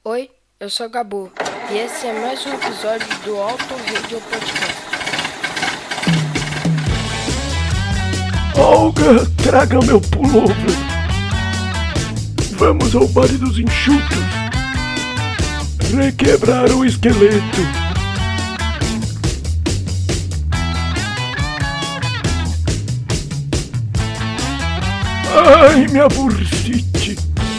Oi, eu sou Gabu e esse é mais um episódio do Auto Radio Podcast. Olga, traga meu pullover. Vamos ao baile dos enxutos. Requebrar o esqueleto. Ai, minha bursite.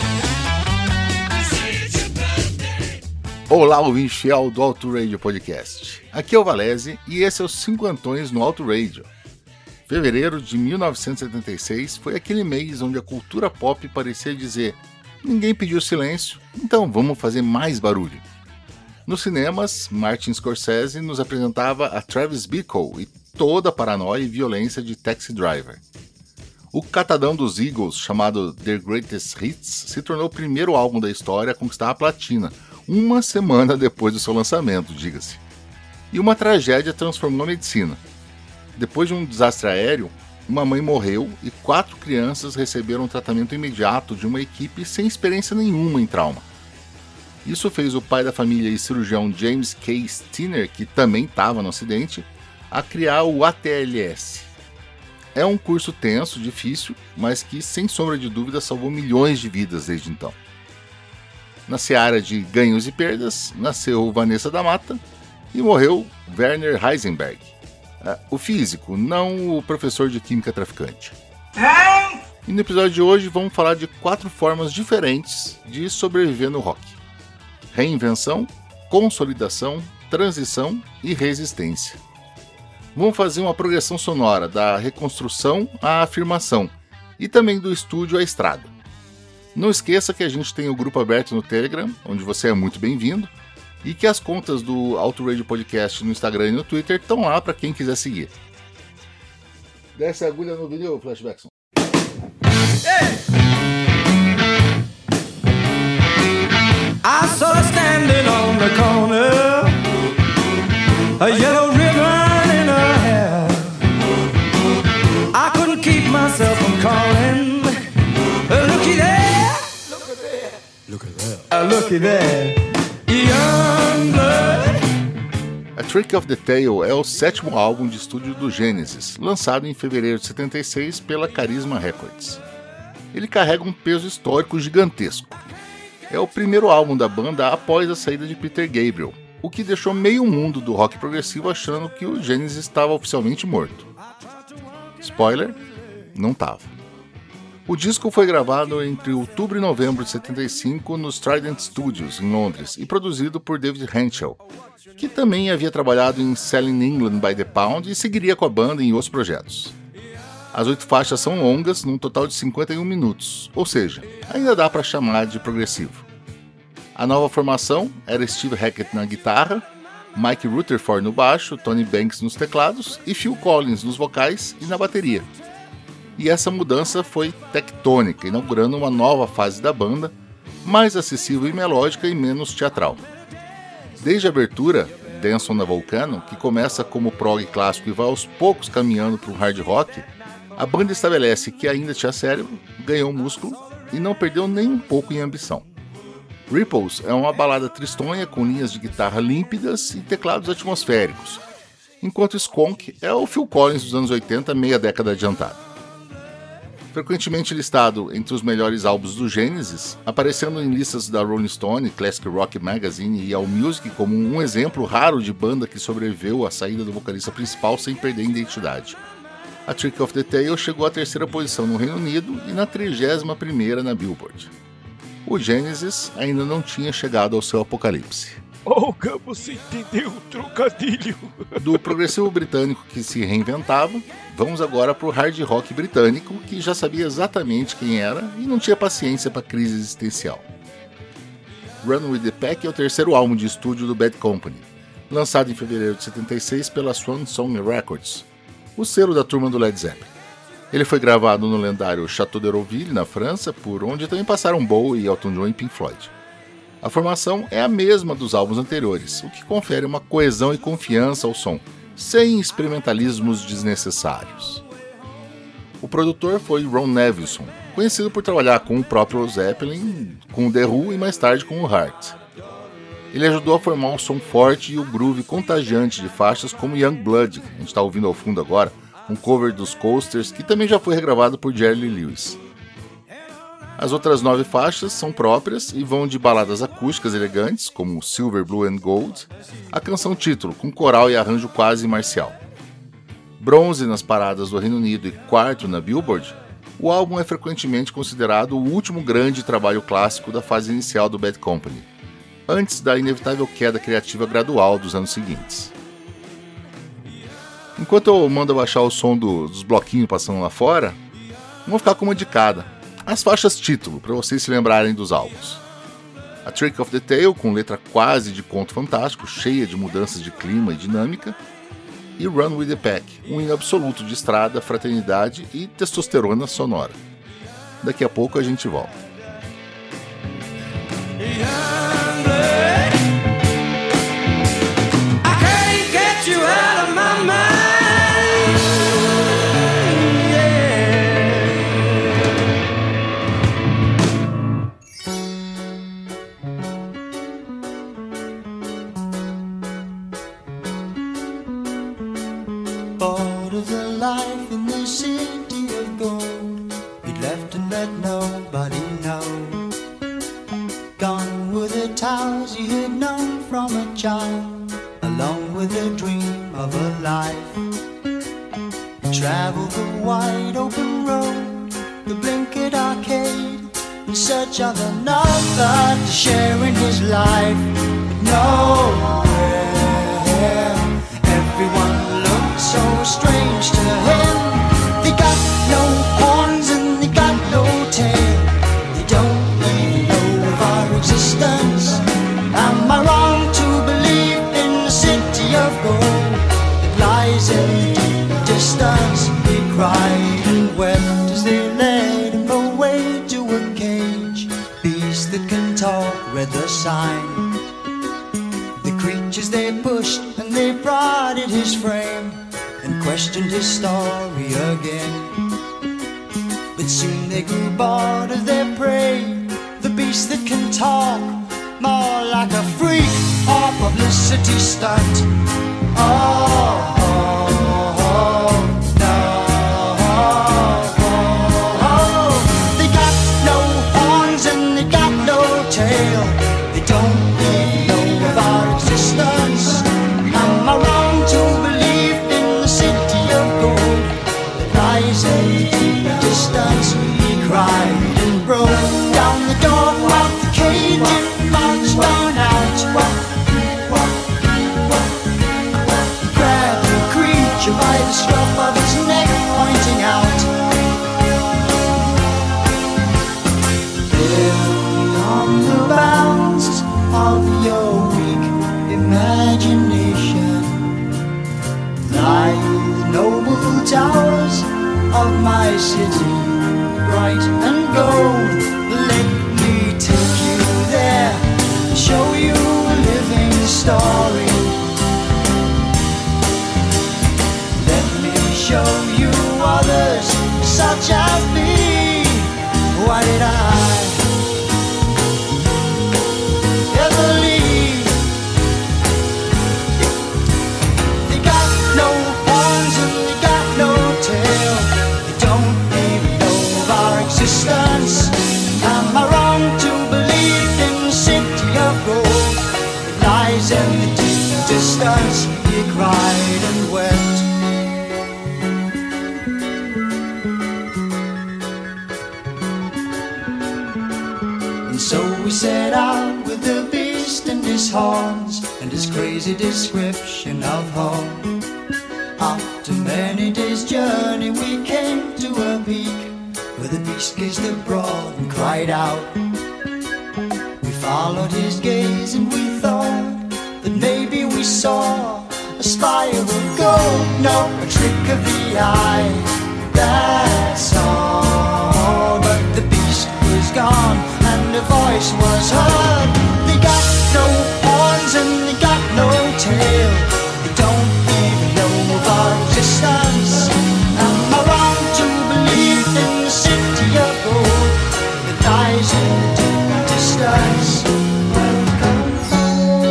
Olá, ouvinte fiel do Auto Radio Podcast. Aqui é o Valese e esse é o 5 Antões no Auto Radio. Fevereiro de 1976 foi aquele mês onde a cultura pop parecia dizer: ninguém pediu silêncio, então vamos fazer mais barulho. Nos cinemas, Martin Scorsese nos apresentava a Travis Bickle e toda a paranoia e violência de Taxi Driver. O catadão dos Eagles, chamado Their Greatest Hits, se tornou o primeiro álbum da história a conquistar a platina, uma semana depois do seu lançamento, diga-se. E uma tragédia transformou a medicina. Depois de um desastre aéreo, uma mãe morreu e 4 crianças receberam um tratamento imediato de uma equipe sem experiência nenhuma em trauma. Isso fez o pai da família e cirurgião James K. Steiner, que também estava no acidente, a criar o ATLS. É um curso tenso, difícil, mas que, sem sombra de dúvida, salvou milhões de vidas desde então. Na seara de ganhos e perdas, nasceu Vanessa da Mata e morreu Werner Heisenberg. O físico, não o professor de química traficante. E no episódio de hoje vamos falar de 4 formas diferentes de sobreviver no rock: reinvenção, consolidação, transição e resistência. Vamos fazer uma progressão sonora da reconstrução à afirmação e também do estúdio à estrada. Não esqueça que a gente tem o grupo aberto no Telegram, onde você é muito bem-vindo, e que as contas do Auto Radio Podcast no Instagram e no Twitter estão lá para quem quiser seguir. Desce a agulha no vídeo, Flashbackson. Hey! I saw her standing on the corner, a yellow ribbon in her hair. I couldn't keep myself from calling. Looky there, look at that, looky there, young blood. A Trick of the Tail é o 7º álbum de estúdio do Genesis, lançado em fevereiro de 76 pela Carisma Records. Ele carrega um peso histórico gigantesco. É o primeiro álbum da banda após a saída de Peter Gabriel, o que deixou meio mundo do rock progressivo achando que o Genesis estava oficialmente morto. Spoiler, não estava. O disco foi gravado entre outubro e novembro de 75 nos Trident Studios, em Londres, e produzido por David Henschel, que também havia trabalhado em Selling England by the Pound e seguiria com a banda em outros projetos. As 8 faixas são longas, num total de 51 minutos, ou seja, ainda dá para chamar de progressivo. A nova formação era Steve Hackett na guitarra, Mike Rutherford no baixo, Tony Banks nos teclados e Phil Collins nos vocais e na bateria. E essa mudança foi tectônica, inaugurando uma nova fase da banda, mais acessível e melódica e menos teatral. Desde a abertura, Dance on the Volcano, que começa como prog clássico e vai aos poucos caminhando para o hard rock, a banda estabelece que ainda tinha cérebro, ganhou músculo e não perdeu nem um pouco em ambição. Ripples é uma balada tristonha com linhas de guitarra límpidas e teclados atmosféricos, enquanto Skunk é o Phil Collins dos anos 80, meia década adiantada. Frequentemente listado entre os melhores álbuns do Genesis, aparecendo em listas da Rolling Stone, Classic Rock Magazine e AllMusic como um exemplo raro de banda que sobreviveu à saída do vocalista principal sem perder a identidade. A Trick of the Tail chegou à 3ª posição no Reino Unido e na 31ª na Billboard. O Genesis ainda não tinha chegado ao seu apocalipse. Olga, você entendeu o trocadilho? Do progressivo britânico que se reinventava, vamos agora para o hard rock britânico, que já sabia exatamente quem era e não tinha paciência para crise existencial. Run With The Pack é o 3º álbum de estúdio do Bad Company, lançado em fevereiro de 76 pela Swan Song Records, o selo da turma do Led Zeppelin. Ele foi gravado no lendário Château d'Hérouville, na França, por onde também passaram Bowie, Elton John e Pink Floyd. A formação é a mesma dos álbuns anteriores, o que confere uma coesão e confiança ao som, sem experimentalismos desnecessários. O produtor foi Ron Nevison, conhecido por trabalhar com o próprio Zeppelin, com o The Who e mais tarde com o Heart. Ele ajudou a formar o som forte e o groove contagiante de faixas como Young Blood, que a gente está ouvindo ao fundo agora, um cover dos Coasters, que também já foi regravado por Jerry Lee Lewis. As outras 9 faixas são próprias e vão de baladas acústicas elegantes, como Silver, Blue and Gold, a canção título, com coral e arranjo quase marcial. Bronze nas paradas do Reino Unido e 4º na Billboard, o álbum é frequentemente considerado o último grande trabalho clássico da fase inicial do Bad Company, antes da inevitável queda criativa gradual dos anos seguintes. Enquanto eu mando baixar o som dos bloquinhos passando lá fora, vamos ficar com uma de cada. As faixas título, para vocês se lembrarem dos álbuns. A Trick of the Tail, com letra quase de conto fantástico, cheia de mudanças de clima e dinâmica. E Run with the Pack, um hino absoluto de estrada, fraternidade e testosterona sonora. Daqui a pouco a gente volta. Bored of the life in the city of gold, he'd left and let nobody know. Gone were the towers he had known from a child, along with the dream of a life. He travelled the wide open road, the blinkered arcade, in search of another to share in his life. But nowhere, everyone looked so strange to him. They got no horns and they got no tail. They don't even know of our existence. Am I wrong to believe in the city of gold that lies in the deep distance? He cried and wept as they led him away to a cage. Beast that can talk read the sign. The creatures they pushed and they prodded his frame and questioned his story again. But soon they grew bored of their prey, the beast that can talk, more like a freak or publicity stunt. Oh, oh, oh, no, oh, oh. They got no horns and they got no tail. They don't even know of our existence. Am I wrong to believe in the city of gold that lies in the deep distance? He cried and broke down the door of the cage and marched on out. Grabbed the creature by the scruff of his neck, pointing out, beyond the bounds of your weak imagination lie the noble towers of my city, bright and gold. Let me take you there, show you a living story. Let me show you others such as me. Why did I ever leave? They got no horns and they got no tail. They don't even know of our existence. Am I wrong to believe in the city of gold that lies in the deep distance? He cried and wept. And so we set out with the beast and his horns and his crazy description of home. After many days' journey we came to a peak where the beast gazed abroad and cried out. We followed his gaze and we thought that maybe we saw a spire of gold. No, a trick of the eye, that's all. But the beast was gone and a voice was heard. They got no horns and they got no tail. They don't even know of our existence. Am I wrong to believe in the city of gold that lies in the deep distance?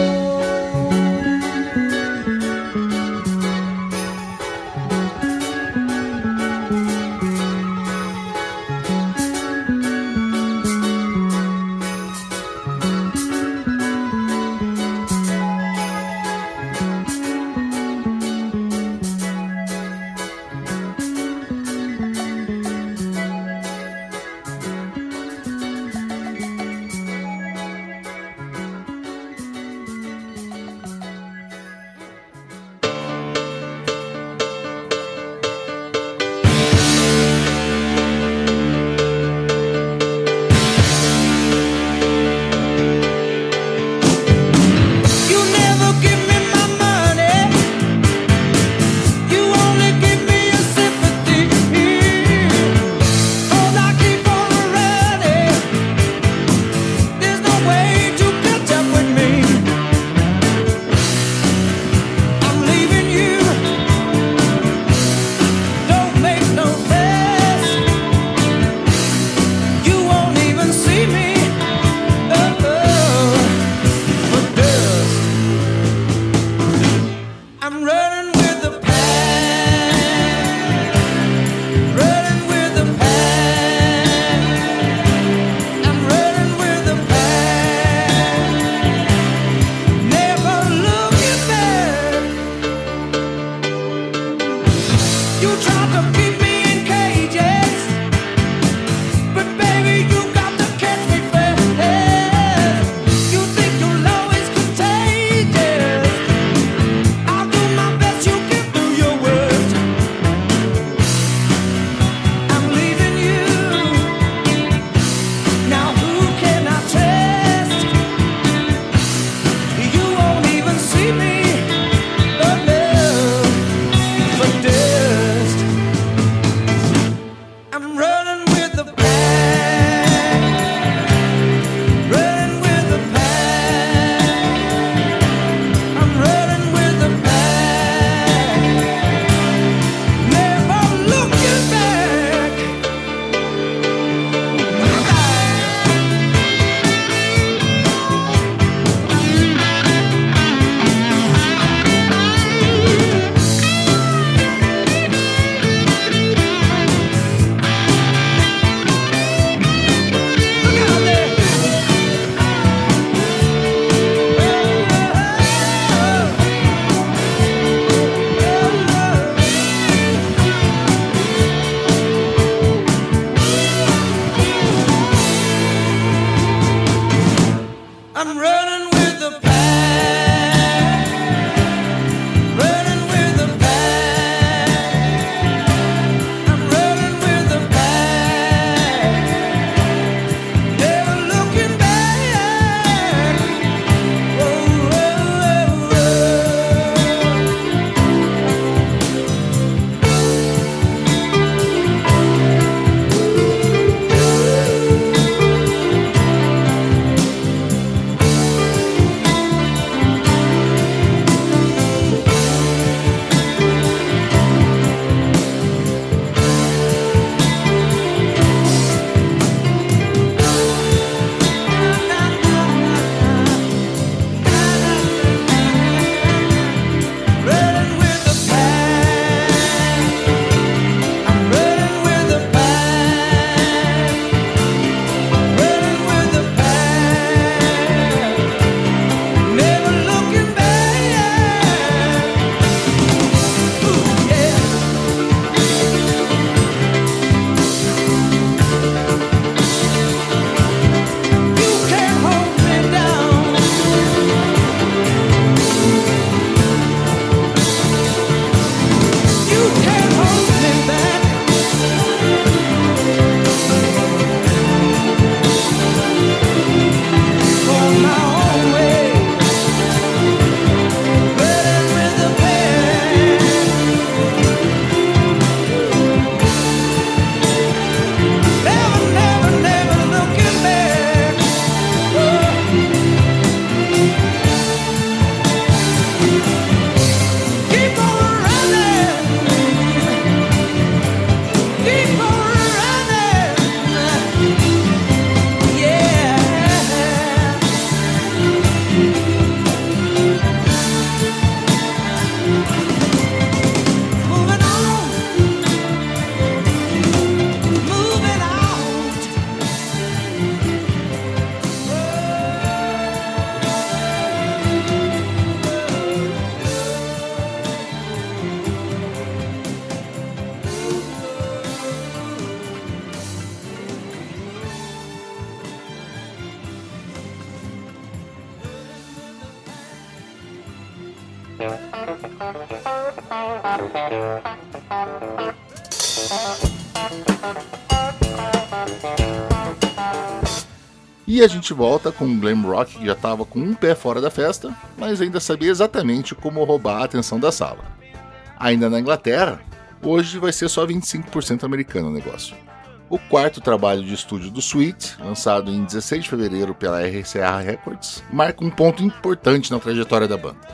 E a gente volta com um glam rock que já estava com um pé fora da festa, mas ainda sabia exatamente como roubar a atenção da sala. Ainda na Inglaterra, hoje vai ser só 25% americano o negócio. O quarto trabalho de estúdio do Sweet, lançado em 16 de fevereiro pela RCA Records, marca um ponto importante na trajetória da banda.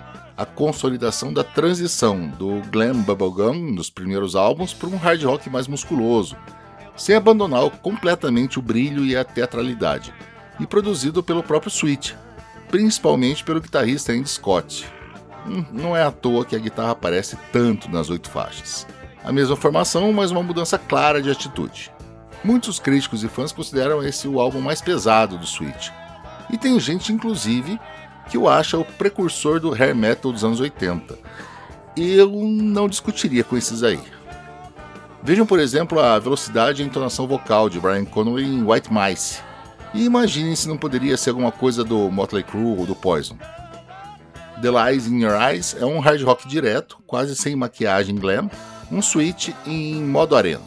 A consolidação da transição do glam bubblegum nos primeiros álbuns para um hard rock mais musculoso, sem abandonar completamente o brilho e a teatralidade, e produzido pelo próprio Sweet, principalmente pelo guitarrista Andy Scott. Não é à toa que a guitarra aparece tanto nas 8 faixas. A mesma formação, mas uma mudança clara de atitude. Muitos críticos e fãs consideram esse o álbum mais pesado do Sweet, e tem gente, inclusive, que o acha o precursor do hair metal dos anos 80. Eu não discutiria com esses aí. Vejam, por exemplo, a velocidade e a entonação vocal de Brian Connolly em White Mice, e imaginem se não poderia ser alguma coisa do Motley Crue ou do Poison. The Lies in Your Eyes é um hard rock direto, quase sem maquiagem glam, um Sweet em modo arena.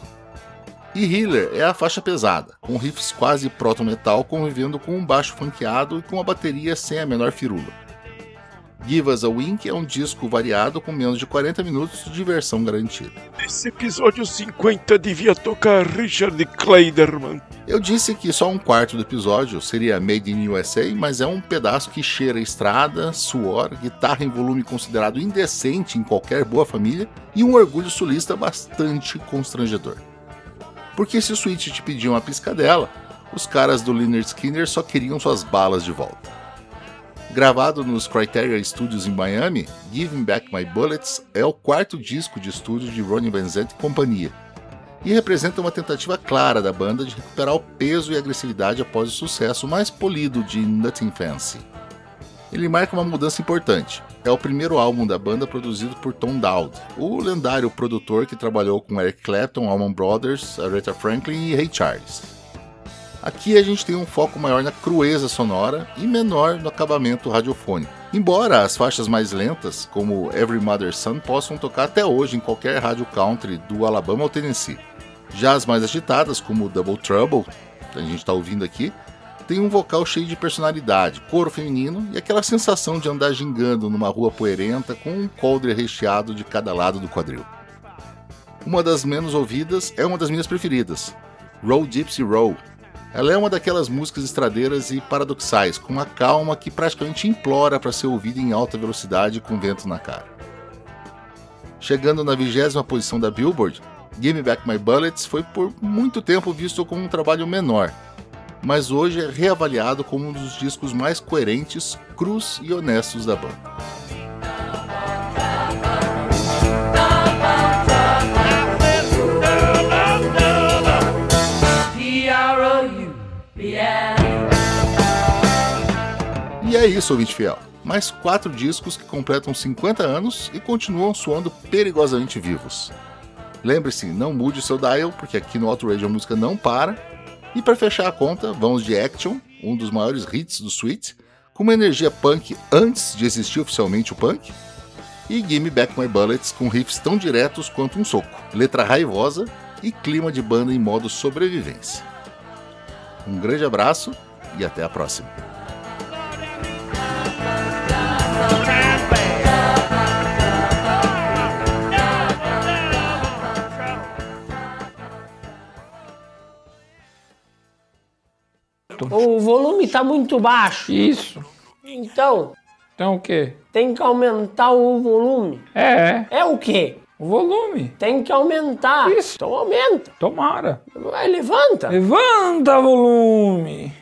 E Healer é a faixa pesada, com riffs quase proto-metal convivendo com um baixo funkeado e com a bateria sem a menor firula. Give Us a Wink é um disco variado com menos de 40 minutos de diversão garantida. Esse episódio 50 devia tocar Richard Clayderman. Eu disse que só um quarto do episódio seria Made in USA, mas é um pedaço que cheira estrada, suor, guitarra em volume considerado indecente em qualquer boa família e um orgulho sulista bastante constrangedor. Porque se o Sweet te pediu uma piscadela, os caras do Lynyrd Skynyrd só queriam suas balas de volta. Gravado nos Criteria Studios em Miami, Giving Back My Bullets é o quarto disco de estúdio de Ronnie Van Zant e companhia, e representa uma tentativa clara da banda de recuperar o peso e agressividade após o sucesso mais polido de Nothing Fancy. Ele marca uma mudança importante. É o primeiro álbum da banda produzido por Tom Dowd, o lendário produtor que trabalhou com Eric Clapton, Allman Brothers, Aretha Franklin e Ray Charles. Aqui a gente tem um foco maior na crueza sonora e menor no acabamento radiofônico. Embora as faixas mais lentas, como Every Mother's Son, possam tocar até hoje em qualquer rádio country do Alabama ao Tennessee. Já as mais agitadas, como Double Trouble, que a gente está ouvindo aqui, tem um vocal cheio de personalidade, coro feminino e aquela sensação de andar gingando numa rua poeirenta com um coldre recheado de cada lado do quadril. Uma das menos ouvidas é uma das minhas preferidas, Roll Gypsy Roll. Ela é uma daquelas músicas estradeiras e paradoxais, com uma calma que praticamente implora para ser ouvida em alta velocidade com vento na cara. Chegando na 20ª posição da Billboard, Give Me Back My Bullets foi por muito tempo visto como um trabalho menor, mas hoje é reavaliado como um dos discos mais coerentes, crus e honestos da banda. E é isso, ouvinte fiel. Mais 4 discos que completam 50 anos e continuam soando perigosamente vivos. Lembre-se, não mude o seu dial, porque aqui no Auto Radio a música não para. E para fechar a conta, vamos de Action, um dos maiores hits do Sweet, com uma energia punk antes de existir oficialmente o punk, e Give Me Back My Bullets com riffs tão diretos quanto um soco, letra raivosa e clima de banda em modo sobrevivência. Um grande abraço e até a próxima. O volume tá muito baixo. Isso. Então, Então o quê? tem que aumentar o volume. É o quê? O volume. Tem que aumentar. Isso. Então aumenta. Tomara. Vai, levanta. Levanta volume.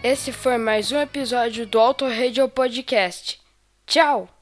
Esse foi mais um episódio do Auto Radio Podcast. Tchau!